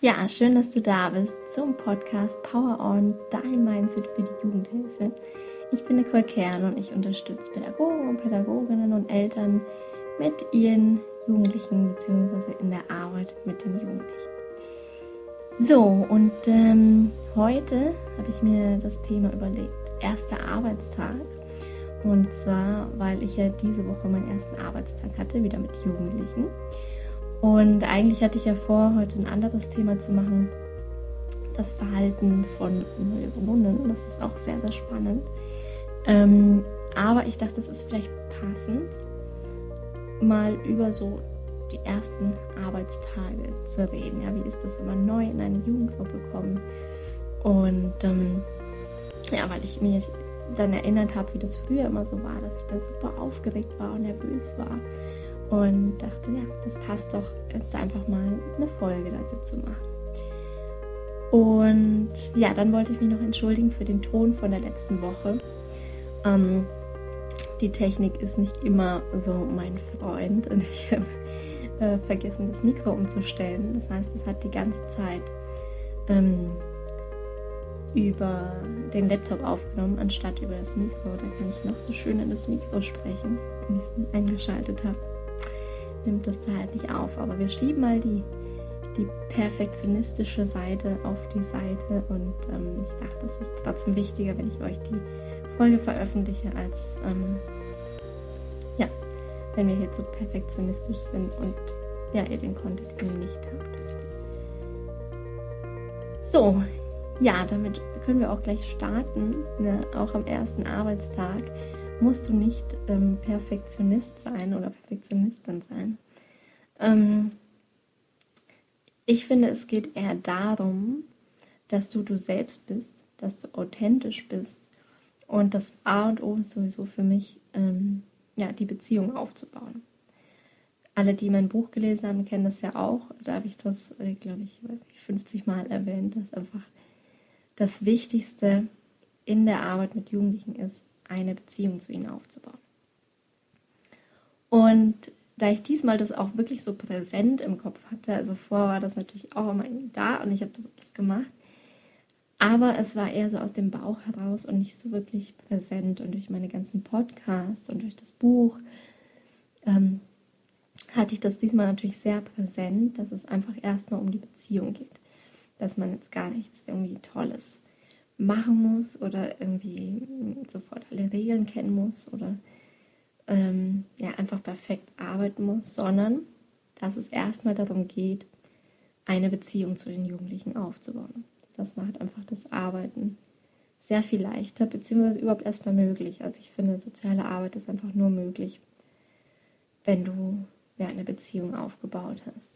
Ja, schön, dass du da bist zum Podcast Power On, dein Mindset für die Jugendhilfe. Ich bin Nicole Kern und ich unterstütze Pädagogen und Pädagoginnen und Eltern mit ihren Jugendlichen bzw. in der Arbeit mit den Jugendlichen. So, und heute habe ich mir das Thema überlegt, erster Arbeitstag. Und zwar, weil ich ja diese Woche meinen ersten Arbeitstag hatte, wieder mit Jugendlichen. Und eigentlich hatte ich ja vor, heute ein anderes Thema zu machen, das Verhalten von Neuronen. Das ist auch sehr, sehr spannend. Aber ich dachte, es ist vielleicht passend, mal über so die ersten Arbeitstage zu reden. Ja, wie ist das, wenn man neu in eine Jugendgruppe kommt? Und weil ich mir dann erinnert habe, wie das früher immer so war, dass ich da super aufgeregt war und nervös war. Und dachte, ja, das passt doch, jetzt einfach mal eine Folge dazu zu machen. Und ja, dann wollte ich mich noch entschuldigen für den Ton von der letzten Woche. Die Technik ist nicht immer so mein Freund und ich habe vergessen, das Mikro umzustellen. Das heißt, es hat die ganze Zeit über den Laptop aufgenommen, anstatt über das Mikro. Da kann ich noch so schön in das Mikro sprechen, wenn ich es eingeschaltet habe. Nimmt das da halt nicht auf, aber wir schieben mal die perfektionistische Seite auf die Seite und ich dachte, das ist trotzdem wichtiger, wenn ich euch die Folge veröffentliche, als wenn wir hier zu perfektionistisch sind und ja, ihr den Content eben nicht habt. So, ja, damit können wir auch gleich starten, ne? Auch am ersten Arbeitstag musst du nicht Perfektionist sein oder Perfektionistin sein. Ich finde, es geht eher darum, dass du selbst bist, dass du authentisch bist. Und das A und O ist sowieso für mich, die Beziehung aufzubauen. Alle, die mein Buch gelesen haben, kennen das ja auch. Da habe ich das, glaube ich, 50 Mal erwähnt, dass einfach das Wichtigste in der Arbeit mit Jugendlichen ist, eine Beziehung zu ihnen aufzubauen. Und da ich diesmal das auch wirklich so präsent im Kopf hatte, also vorher war das natürlich auch immer da und ich habe das gemacht, aber es war eher so aus dem Bauch heraus und nicht so wirklich präsent. Und durch meine ganzen Podcasts und durch das Buch hatte ich das diesmal natürlich sehr präsent, dass es einfach erstmal um die Beziehung geht. Dass man jetzt gar nichts irgendwie Tolles machen muss oder irgendwie sofort alle Regeln kennen muss oder einfach perfekt arbeiten muss, sondern dass es erstmal darum geht, eine Beziehung zu den Jugendlichen aufzubauen. Das macht einfach das Arbeiten sehr viel leichter, beziehungsweise überhaupt erstmal möglich. Also ich finde, soziale Arbeit ist einfach nur möglich, wenn du eine Beziehung aufgebaut hast.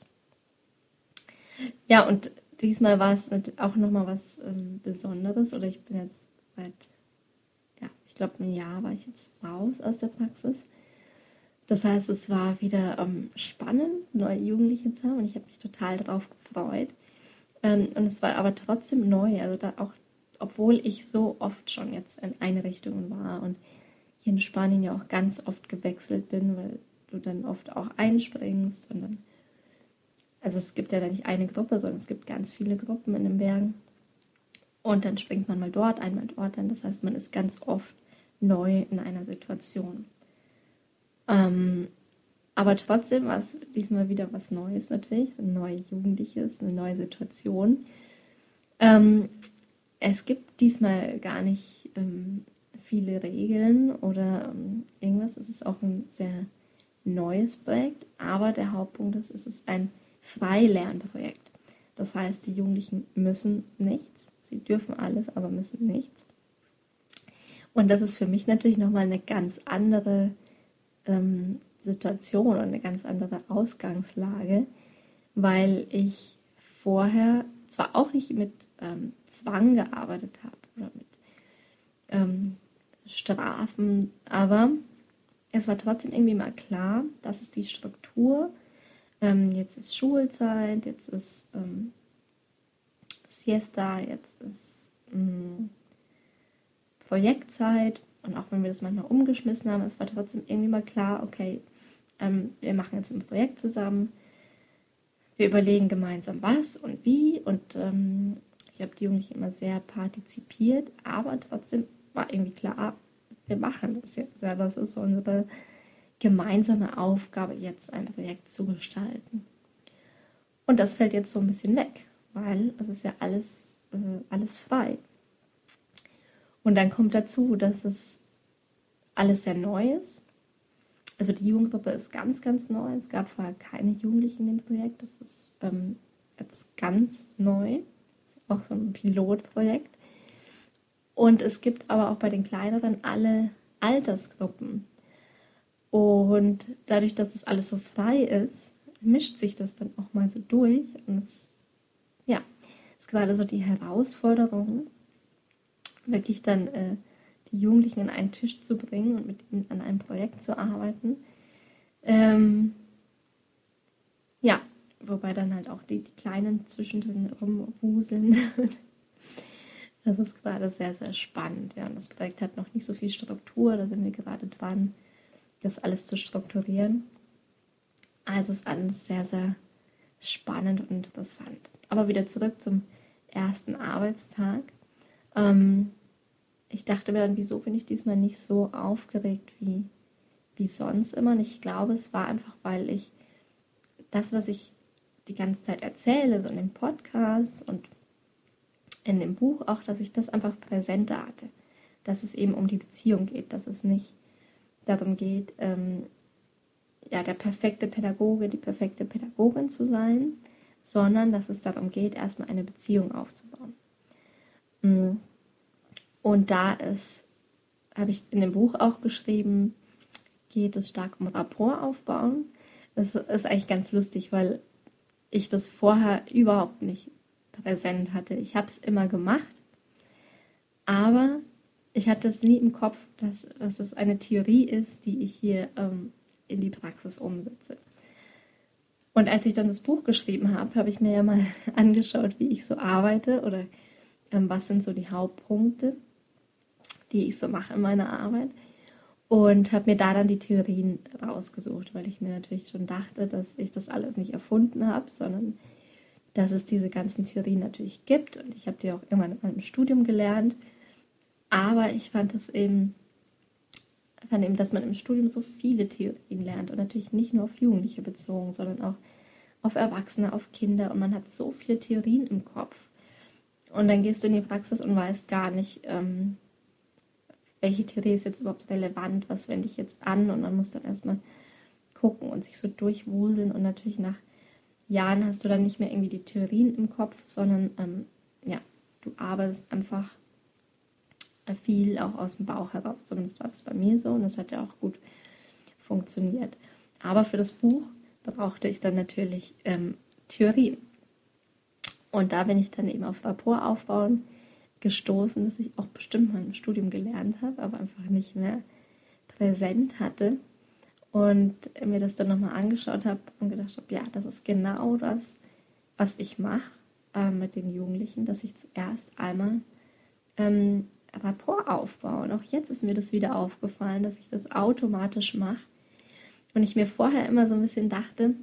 Ja, und diesmal war es auch nochmal was Besonderes, oder ich bin jetzt ich glaube, ein Jahr war ich jetzt raus aus der Praxis. Das heißt, es war wieder spannend, neue Jugendliche zu haben und ich habe mich total darauf gefreut. Und es war aber trotzdem neu, also da auch, obwohl ich so oft schon jetzt in Einrichtungen war und hier in Spanien ja auch ganz oft gewechselt bin, weil du dann oft auch einspringst und dann, also es gibt ja da nicht eine Gruppe, sondern es gibt ganz viele Gruppen in den Bergen und dann springt man mal dort, einmal dort, dann, das heißt, man ist ganz oft neu in einer Situation. Aber trotzdem war es diesmal wieder was Neues natürlich, ein neues Jugendliches, eine neue Situation. Es gibt diesmal gar nicht viele Regeln oder irgendwas. Es ist auch ein sehr neues Projekt, aber der Hauptpunkt ist, es ist ein Freilernprojekt. Das heißt, die Jugendlichen müssen nichts. Sie dürfen alles, aber müssen nichts. Und das ist für mich natürlich nochmal eine ganz andere Situation und eine ganz andere Ausgangslage, weil ich vorher zwar auch nicht mit Zwang gearbeitet habe oder mit Strafen, aber es war trotzdem irgendwie mal klar, das ist die Struktur. Jetzt ist Schulzeit, jetzt ist Siesta, jetzt ist Projektzeit. Und auch wenn wir das manchmal umgeschmissen haben, es war trotzdem irgendwie mal klar, okay, wir machen jetzt ein Projekt zusammen. wir überlegen gemeinsam was und wie und ich habe die Jugendlichen immer sehr partizipiert, aber trotzdem war irgendwie klar, wir machen das jetzt. Ja, das ist unsere gemeinsame Aufgabe, jetzt ein Projekt zu gestalten. Und das fällt jetzt so ein bisschen weg, weil es ist ja alles frei. Und dann kommt dazu, dass es alles sehr neu ist. Also die Jugendgruppe ist ganz, ganz neu. Es gab vorher keine Jugendlichen in dem Projekt. Das ist jetzt ganz neu. Das ist auch so ein Pilotprojekt. Und es gibt aber auch bei den kleineren alle Altersgruppen. Und dadurch, dass das alles so frei ist, mischt sich das dann auch mal so durch. Und es ist gerade so die Herausforderung, wirklich dann die Jugendlichen an einen Tisch zu bringen und mit ihnen an einem Projekt zu arbeiten. Wobei dann halt auch die Kleinen zwischendrin rumwuseln. Das ist gerade sehr, sehr spannend. Ja. Und das Projekt hat noch nicht so viel Struktur, da sind wir gerade dran, das alles zu strukturieren. Also ist alles sehr, sehr spannend und interessant. Aber wieder zurück zum ersten Arbeitstag. Ich dachte mir dann, wieso bin ich diesmal nicht so aufgeregt wie sonst immer? Und ich glaube, es war einfach, weil ich das, was ich die ganze Zeit erzähle, so in dem Podcast und in dem Buch auch, dass ich das einfach präsenter hatte. Dass es eben um die Beziehung geht, dass es nicht darum geht, der perfekte Pädagoge, die perfekte Pädagogin zu sein, sondern dass es darum geht, erstmal eine Beziehung aufzubauen. Und habe ich in dem Buch auch geschrieben, geht es stark um Rapport aufbauen. Das ist eigentlich ganz lustig, weil ich das vorher überhaupt nicht präsent hatte. Ich habe es immer gemacht, aber ich hatte es nie im Kopf, dass es eine Theorie ist, die ich hier in die Praxis umsetze. Und als ich dann das Buch geschrieben habe, habe ich mir ja mal angeschaut, wie ich so arbeite oder was sind so die Hauptpunkte, die ich so mache in meiner Arbeit. Und habe mir da dann die Theorien rausgesucht, weil ich mir natürlich schon dachte, dass ich das alles nicht erfunden habe, sondern dass es diese ganzen Theorien natürlich gibt. Und ich habe die auch irgendwann in meinem Studium gelernt. Aber ich fand eben, dass man im Studium so viele Theorien lernt. Und natürlich nicht nur auf Jugendliche bezogen, sondern auch auf Erwachsene, auf Kinder. Und man hat so viele Theorien im Kopf. Und dann gehst du in die Praxis und weißt gar nicht, welche Theorie ist jetzt überhaupt relevant, was wende ich jetzt an, und man muss dann erstmal gucken und sich so durchwuseln, und natürlich nach Jahren hast du dann nicht mehr irgendwie die Theorien im Kopf, sondern du arbeitest einfach viel auch aus dem Bauch heraus. Zumindest war das bei mir so, und das hat ja auch gut funktioniert. Aber für das Buch brauchte ich dann natürlich Theorien. Und da bin ich dann eben auf Rapport aufbauen gestoßen, das ich auch bestimmt mal im Studium gelernt habe, aber einfach nicht mehr präsent hatte. Und mir das dann nochmal angeschaut habe und gedacht habe, ja, das ist genau das, was ich mache mit den Jugendlichen, dass ich zuerst einmal Rapport aufbaue. Und auch jetzt ist mir das wieder aufgefallen, dass ich das automatisch mache. Und ich mir vorher immer so ein bisschen dachte,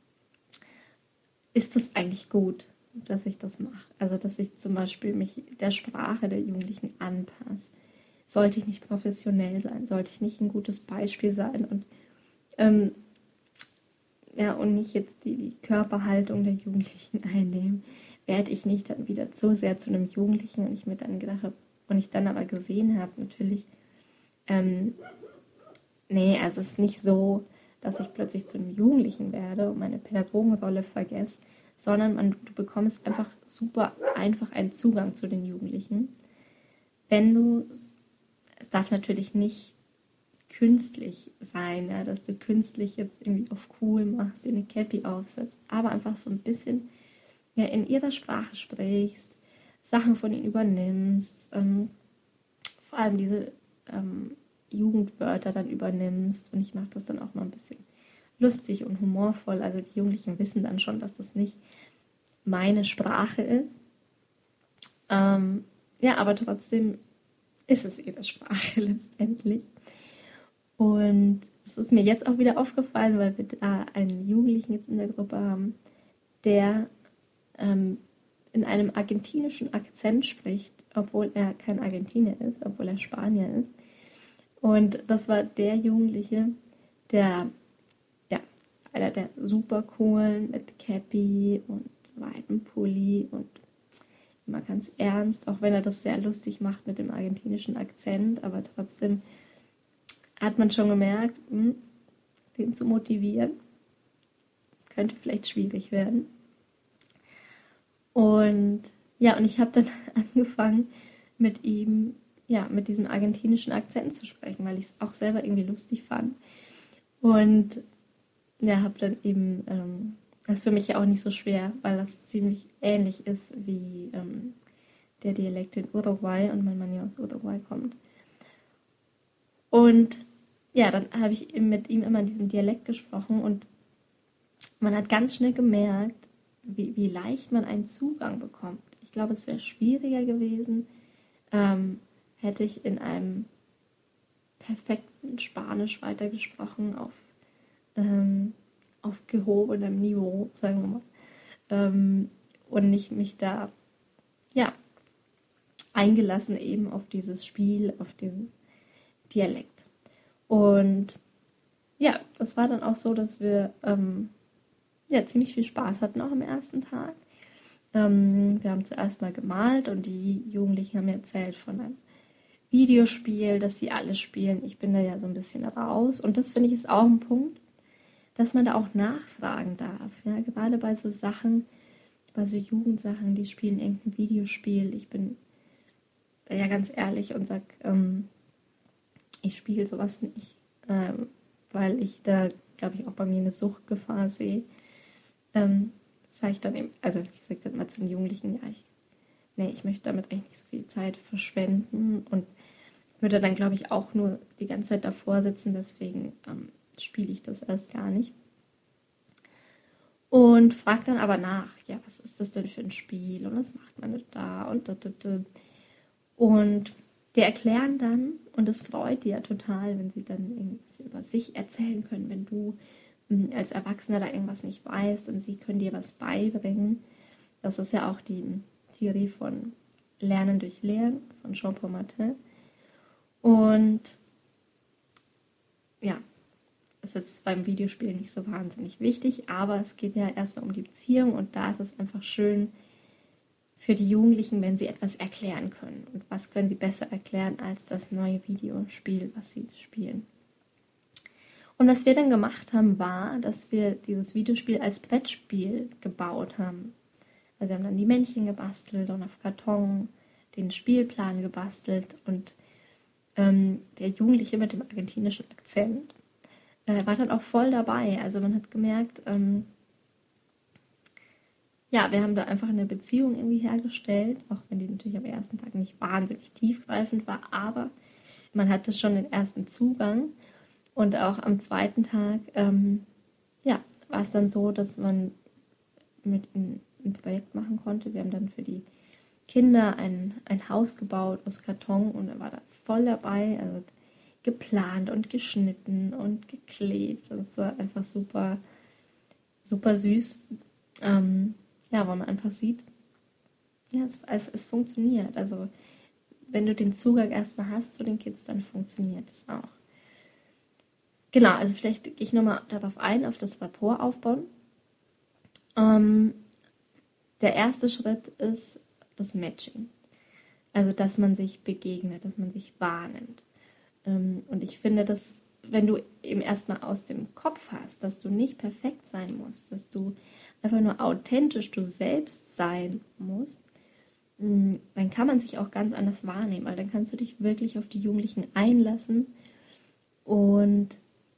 ist das eigentlich gut, dass ich das mache? Also, dass ich zum Beispiel mich der Sprache der Jugendlichen anpasse. Sollte ich nicht professionell sein? Sollte ich nicht ein gutes Beispiel sein? Und und nicht jetzt die Körperhaltung der Jugendlichen einnehmen? Werde ich nicht dann wieder zu sehr zu einem Jugendlichen? Und ich mir dann gedacht habe, und ich dann aber gesehen habe, natürlich, also es ist nicht so, dass ich plötzlich zu einem Jugendlichen werde und meine Pädagogenrolle vergesse, sondern du bekommst einfach super einfach einen Zugang zu den Jugendlichen. Es darf natürlich nicht künstlich sein, ja, dass du künstlich jetzt irgendwie auf cool machst, dir eine Cappy aufsetzt, aber einfach so ein bisschen in ihrer Sprache sprichst, Sachen von ihnen übernimmst, vor allem diese Jugendwörter dann übernimmst, und ich mache das dann auch mal ein bisschen lustig und humorvoll. Also die Jugendlichen wissen dann schon, dass das nicht meine Sprache ist. Aber trotzdem ist es ihre Sprache letztendlich. Und es ist mir jetzt auch wieder aufgefallen, weil wir da einen Jugendlichen jetzt in der Gruppe haben, der in einem argentinischen Akzent spricht, obwohl er kein Argentinier ist, obwohl er Spanier ist. Und das war der Jugendliche, der, ja, einer der super coolen mit Cappy und weitem Pulli und immer ganz ernst, auch wenn er das sehr lustig macht mit dem argentinischen Akzent, aber trotzdem hat man schon gemerkt, den zu motivieren, könnte vielleicht schwierig werden. Und ja, und ich habe dann angefangen mit ihm, ja, mit diesem argentinischen Akzent zu sprechen, weil ich es auch selber irgendwie lustig fand. Und ja, habe dann eben, das ist für mich ja auch nicht so schwer, weil das ziemlich ähnlich ist wie der Dialekt in Uruguay und mein Mann ja aus Uruguay kommt. Und ja, dann habe ich eben mit ihm immer in diesem Dialekt gesprochen und man hat ganz schnell gemerkt, wie leicht man einen Zugang bekommt. Ich glaube, es wäre schwieriger gewesen, hätte ich in einem perfekten Spanisch weitergesprochen auf gehobenem Niveau, sagen wir mal, und nicht mich da, ja, eingelassen eben auf dieses Spiel, auf diesen Dialekt. Und ja, das war dann auch so, dass wir ja, ziemlich viel Spaß hatten auch am ersten Tag. Wir haben zuerst mal gemalt und die Jugendlichen haben mir erzählt von einem Videospiel, das sie alle spielen. Ich bin da ja so ein bisschen raus und das finde ich ist auch ein Punkt, dass man da auch nachfragen darf. Ja? Gerade bei so Sachen, bei so Jugendsachen, die spielen irgendein Videospiel. Ich bin da ja ganz ehrlich und sage, ich spiele sowas nicht, weil ich da, glaube ich, auch bei mir eine Suchtgefahr sehe. Sage ich dann eben, also ich sage dann mal zu den Jugendlichen, ja, ich möchte damit eigentlich nicht so viel Zeit verschwenden und würde dann, glaube ich, auch nur die ganze Zeit davor sitzen, deswegen spiele ich das erst gar nicht. Und frage dann aber nach, ja, was ist das denn für ein Spiel und was macht man denn da und da. Und die erklären dann, und das freut die ja total, wenn sie dann irgendwas über sich erzählen können, wenn du als Erwachsener da irgendwas nicht weißt und sie können dir was beibringen. Das ist ja auch die Theorie von Lernen durch Lehren von Jean-Paul Martin. Und ja, ist jetzt beim Videospiel nicht so wahnsinnig wichtig, aber es geht ja erstmal um die Beziehung und da ist es einfach schön für die Jugendlichen, wenn sie etwas erklären können. Und was können sie besser erklären als das neue Videospiel, was sie spielen. Und was wir dann gemacht haben, war, dass wir dieses Videospiel als Brettspiel gebaut haben. Also wir haben dann die Männchen gebastelt und auf Karton den Spielplan gebastelt und der Jugendliche mit dem argentinischen Akzent war dann auch voll dabei. Also man hat gemerkt, ja, wir haben da einfach eine Beziehung irgendwie hergestellt, auch wenn die natürlich am ersten Tag nicht wahnsinnig tiefgreifend war, aber man hatte schon den ersten Zugang. Und auch am zweiten Tag, ja, war es dann so, dass man mit ein Projekt machen konnte. Wir haben dann für die Kinder ein Haus gebaut aus Karton und er war da voll dabei, also geplant und geschnitten und geklebt. Und es war einfach super, super süß. Ja, weil man einfach sieht, ja, es funktioniert. Also wenn du den Zugang erstmal hast zu den Kids, dann funktioniert es auch. Genau, also vielleicht gehe ich nochmal darauf ein, auf das Rapport aufbauen. Der erste Schritt ist das Matching. Also, dass man sich begegnet, dass man sich wahrnimmt. Und ich finde, dass, wenn du eben erstmal aus dem Kopf hast, dass du nicht perfekt sein musst, dass du einfach nur authentisch du selbst sein musst, dann kann man sich auch ganz anders wahrnehmen, weil dann kannst du dich wirklich auf die Jugendlichen einlassen und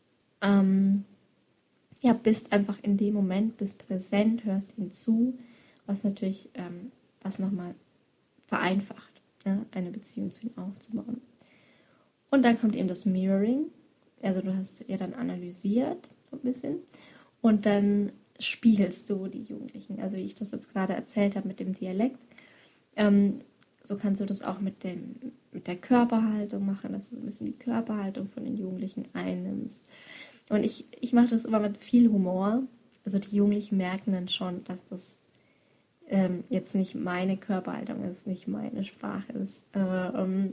ja, bist einfach in dem Moment, bist präsent, hörst ihnen zu, was natürlich das nochmal vereinfacht, ja, eine Beziehung zu ihnen aufzubauen. Und dann kommt eben das Mirroring, also du hast ja dann analysiert, so ein bisschen, und dann spiegelst du die Jugendlichen, also wie ich das jetzt gerade erzählt habe mit dem Dialekt, so kannst du das auch mit der Körperhaltung machen, dass du so ein bisschen die Körperhaltung von den Jugendlichen einnimmst. Und ich mache das immer mit viel Humor. also die Jugendlichen merken dann schon, dass das jetzt nicht meine Körperhaltung ist, nicht meine Sprache ist. Aber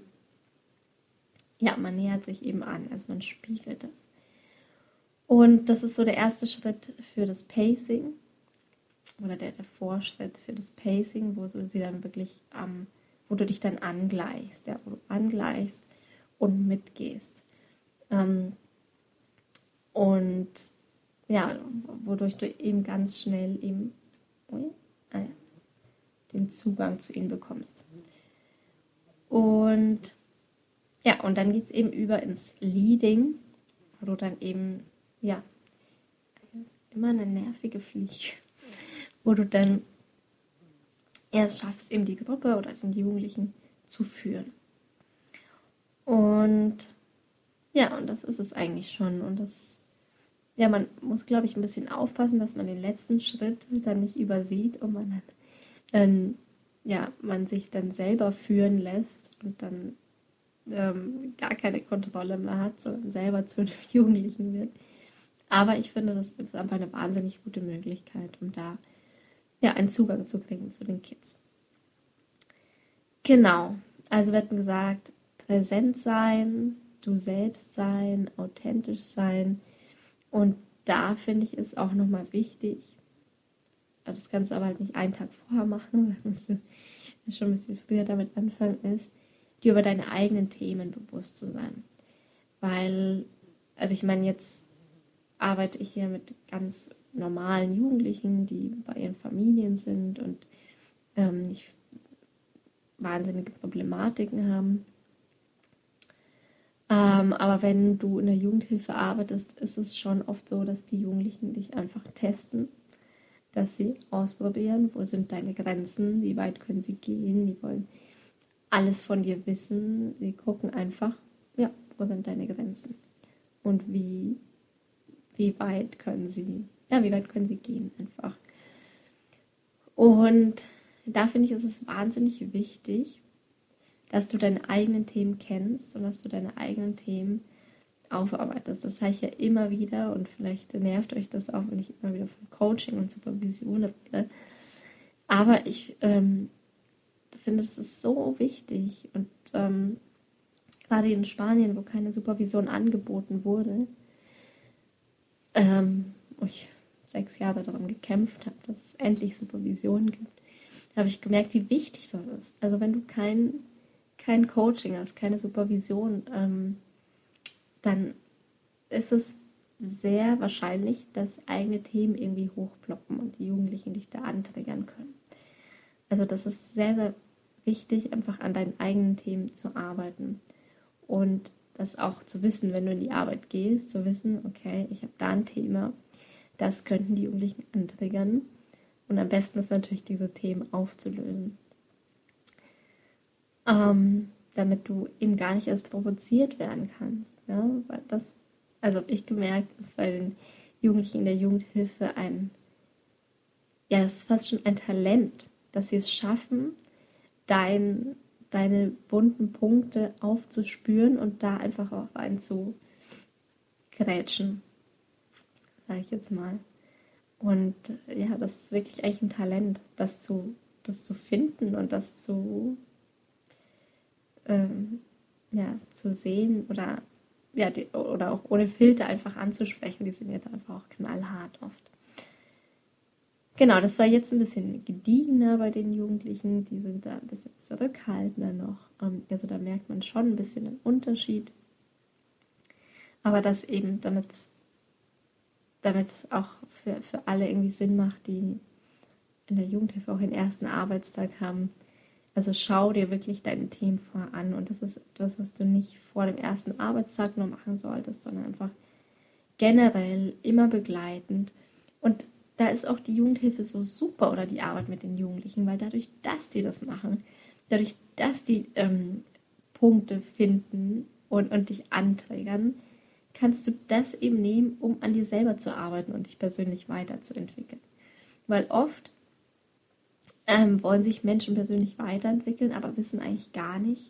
ja, man nähert sich eben an, also man spiegelt das. Und das ist so der erste Schritt für das Pacing oder der Vorschritt für das Pacing, wo du sie dann wirklich wo du dich dann angleichst, ja, wo du angleichst und mitgehst. Und ja, wodurch du eben ganz schnell eben den Zugang zu ihnen bekommst. Und ja, und dann geht es eben über ins Leading, wo du dann eben, ja, das ist immer eine nervige Pflicht, wo du dann erst schaffst, eben die Gruppe oder den Jugendlichen zu führen. Und ja, und das ist es eigentlich schon. Und das, ja, man muss, glaube ich, ein bisschen aufpassen, dass man den letzten Schritt dann nicht übersieht und man dann, man sich dann selber führen lässt und dann gar keine Kontrolle mehr hat, sondern selber zu einem Jugendlichen wird. Aber ich finde, das ist einfach eine wahnsinnig gute Möglichkeit, um da einen Zugang zu kriegen zu den Kids. Genau, also wird gesagt, präsent sein, du selbst sein, authentisch sein. Und da finde ich es auch nochmal wichtig, das kannst du aber halt nicht einen Tag vorher machen, da musst du schon ein bisschen früher damit anfangen, ist, dir über deine eigenen Themen bewusst zu sein. Weil, also ich meine, jetzt arbeite ich hier mit ganz normalen Jugendlichen, die bei ihren Familien sind und nicht wahnsinnige Problematiken haben. Aber wenn du in der Jugendhilfe arbeitest, ist es schon oft so, dass die Jugendlichen dich einfach testen, dass sie ausprobieren, wo sind deine Grenzen, wie weit können sie gehen, die wollen alles von dir wissen, sie gucken einfach, ja, wo sind deine Grenzen und wie weit können sie gehen einfach. Und da finde ich, ist es wahnsinnig wichtig, dass du deine eigenen Themen kennst und dass du deine eigenen Themen aufarbeitest. Das sage ich ja immer wieder und vielleicht nervt euch das auch, wenn ich immer wieder von Coaching und Supervision rede. Aber ich finde, das ist so wichtig und gerade in Spanien, wo keine Supervision angeboten wurde, wo ich 6 Jahre daran gekämpft habe, dass es endlich Supervision gibt, habe ich gemerkt, wie wichtig das ist. Also wenn du kein Coaching hast, keine Supervision, dann ist es sehr wahrscheinlich, dass eigene Themen irgendwie hochploppen und die Jugendlichen dich da antriggern können. Also das ist sehr, sehr wichtig, einfach an deinen eigenen Themen zu arbeiten und das auch zu wissen, wenn du in die Arbeit gehst, zu wissen, okay, ich habe da ein Thema, das könnten die Jugendlichen antriggern und am besten ist natürlich, diese Themen aufzulösen. Damit du eben gar nicht erst provoziert werden kannst. Ja? Weil das, also ich gemerkt, ist bei den Jugendlichen in der Jugendhilfe das ist fast schon ein Talent, dass sie es schaffen, deine wunden Punkte aufzuspüren und da einfach auch reinzugrätschen, sage ich jetzt mal. Und ja, das ist wirklich eigentlich ein Talent, das zu finden und das zu sehen oder auch ohne Filter einfach anzusprechen. Die sind jetzt einfach auch knallhart oft. Genau, das war jetzt ein bisschen gediegener bei den Jugendlichen. Die sind da ein bisschen zurückhaltender noch. Also da merkt man schon ein bisschen einen Unterschied. Aber das eben, damit es auch für alle irgendwie Sinn macht, die in der Jugendhilfe auch den ersten Arbeitstag haben. Also schau dir wirklich deine Themen vorher an. Und das ist etwas, was du nicht vor dem ersten Arbeitstag nur machen solltest, sondern einfach generell immer begleitend. Und da ist auch die Jugendhilfe so super oder die Arbeit mit den Jugendlichen, weil dadurch, dass die das machen, dadurch, dass die Punkte finden und dich anträgern, kannst du das eben nehmen, um an dir selber zu arbeiten und dich persönlich weiterzuentwickeln. Weil oft wollen sich Menschen persönlich weiterentwickeln, aber wissen eigentlich gar nicht,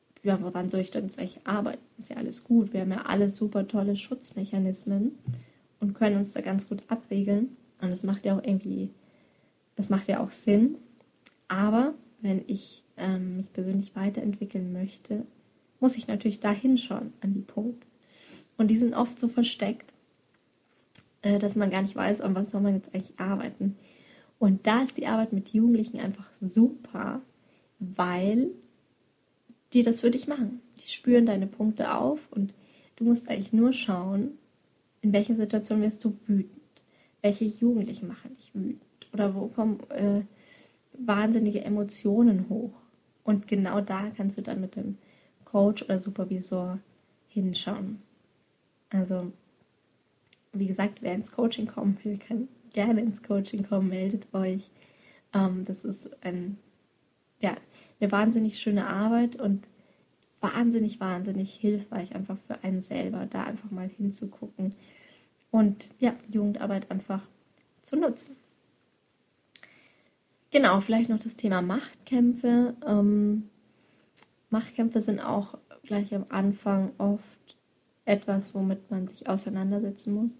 woran soll ich denn jetzt eigentlich arbeiten? Ist ja alles gut, wir haben ja alle super tolle Schutzmechanismen und können uns da ganz gut abregeln. Und das macht ja auch Sinn. Aber wenn ich mich persönlich weiterentwickeln möchte, muss ich natürlich da hinschauen an die Punkte. Und die sind oft so versteckt, dass man gar nicht weiß, an was soll man jetzt eigentlich arbeiten. Und da ist die Arbeit mit Jugendlichen einfach super, weil die das für dich machen. Die spüren deine Punkte auf und du musst eigentlich nur schauen, in welcher Situation wirst du wütend. Welche Jugendlichen machen dich wütend? Oder wo kommen wahnsinnige Emotionen hoch? Und genau da kannst du dann mit dem Coach oder Supervisor hinschauen. Also, wie gesagt, wer ins Coaching kommen will, kann gerne ins Coaching kommen, meldet euch. Das ist eine wahnsinnig schöne Arbeit und wahnsinnig, wahnsinnig hilfreich einfach für einen selber, da einfach mal hinzugucken und ja, Jugendarbeit einfach zu nutzen. Genau, vielleicht noch das Thema Machtkämpfe. Machtkämpfe sind auch gleich am Anfang oft etwas, womit man sich auseinandersetzen muss.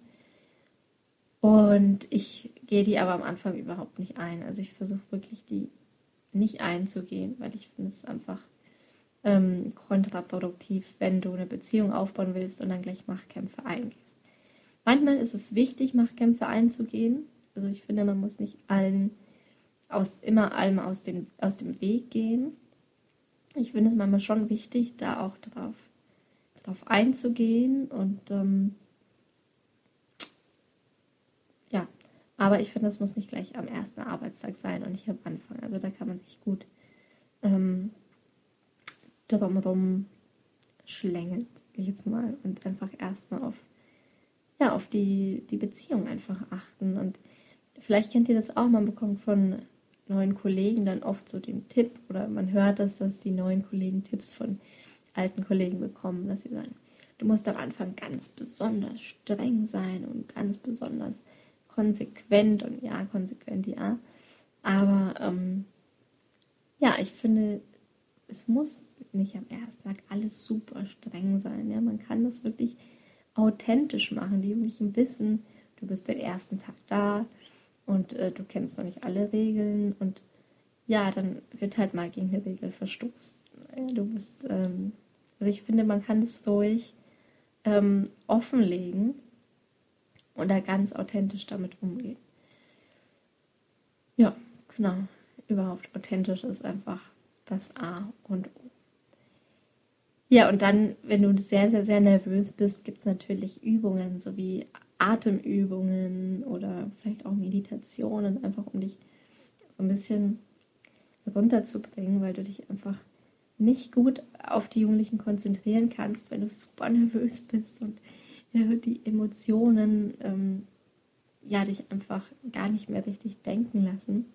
Und ich gehe die aber am Anfang überhaupt nicht ein. Also ich versuche wirklich, die nicht einzugehen, weil ich finde es einfach kontraproduktiv, wenn du eine Beziehung aufbauen willst und dann gleich Machtkämpfe eingehst. Manchmal ist es wichtig, Machtkämpfe einzugehen. Also ich finde, man muss nicht immer allem aus dem Weg gehen. Ich finde es manchmal schon wichtig, da auch drauf einzugehen und aber ich finde, das muss nicht gleich am ersten Arbeitstag sein und nicht am Anfang. Also da kann man sich gut drumherum schlängeln, sag ich jetzt mal, und einfach erstmal auf die Beziehung einfach achten. Und vielleicht kennt ihr das auch, man bekommt von neuen Kollegen dann oft so den Tipp oder man hört das, dass die neuen Kollegen Tipps von alten Kollegen bekommen, dass sie sagen, du musst am Anfang ganz besonders streng sein und ganz besonders konsequent und ja, konsequent, ja. Aber ich finde, es muss nicht am ersten Tag alles super streng sein. Ja? Man kann das wirklich authentisch machen. Die Jugendlichen wissen, du bist den ersten Tag da und du kennst noch nicht alle Regeln und ja, dann wird halt mal gegen eine Regel verstoßen. Du bist, also ich finde, man kann das ruhig offenlegen und da ganz authentisch damit umgehen. Ja, genau. Überhaupt authentisch ist einfach das A und O. Ja, und dann, wenn du sehr, sehr, sehr nervös bist, gibt es natürlich Übungen, sowie Atemübungen oder vielleicht auch Meditationen, einfach um dich so ein bisschen runterzubringen, weil du dich einfach nicht gut auf die Jugendlichen konzentrieren kannst, wenn du super nervös bist und die Emotionen dich einfach gar nicht mehr richtig denken lassen.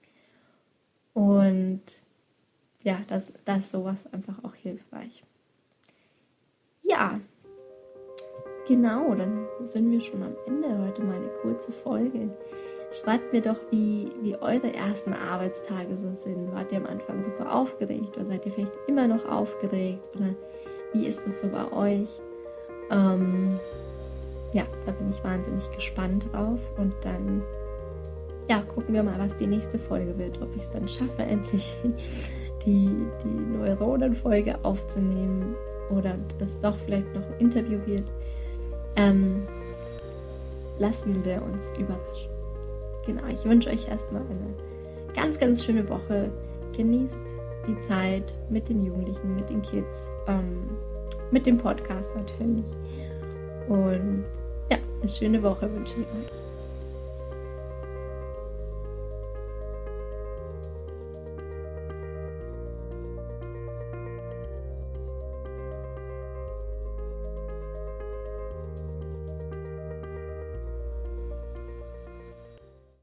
Und ja, das ist sowas einfach auch hilfreich. Ja, genau, dann sind wir schon am Ende. Heute mal eine kurze Folge. Schreibt mir doch, wie eure ersten Arbeitstage so sind. Wart ihr am Anfang super aufgeregt oder seid ihr vielleicht immer noch aufgeregt? Oder wie ist es so bei euch? Da bin ich wahnsinnig gespannt drauf. Und dann gucken wir mal, was die nächste Folge wird. Ob ich es dann schaffe, endlich die Neuronenfolge aufzunehmen oder es doch vielleicht noch ein Interview wird. Lassen wir uns überraschen. Genau, ich wünsche euch erstmal eine ganz, ganz schöne Woche. Genießt die Zeit mit den Jugendlichen, mit den Kids, mit dem Podcast natürlich. Und eine schöne Woche wünsche ich euch.